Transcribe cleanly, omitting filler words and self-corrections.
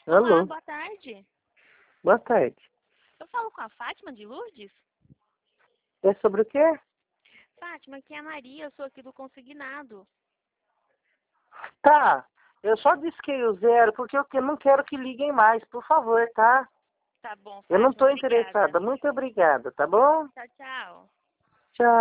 Olá, Alô, boa tarde. boa tarde. Eu falo com a Fátima de Lourdes? É sobre o quê? Fátima, aqui é a Maria, eu sou aqui do Consignado. Tá, eu só disquei o zero porque eu não quero que liguem mais, por favor, tá? Tá bom, Eu não Fátima, estou obrigada. interessada. Muito obrigada, tá bom? Tchau, tchau.